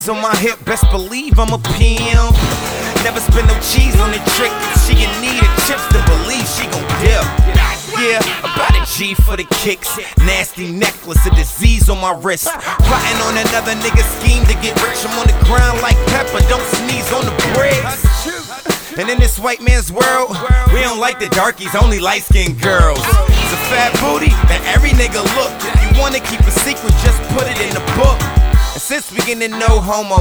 On my hip, best believe I'm a pimp. Never spend no cheese on the trick. If she in need of chips, then believe she gon' dip. Yeah, about a G for the kicks. Nasty necklace, a disease on my wrist. Plotting on another nigga's scheme to get rich. I'm on the ground like pepper, don't sneeze on the bricks. And in this white man's world, we don't like the darkies, only light-skinned girls. It's a fat booty that every nigga look. If you wanna keep a secret, just put it in the book. And since beginning, no homo.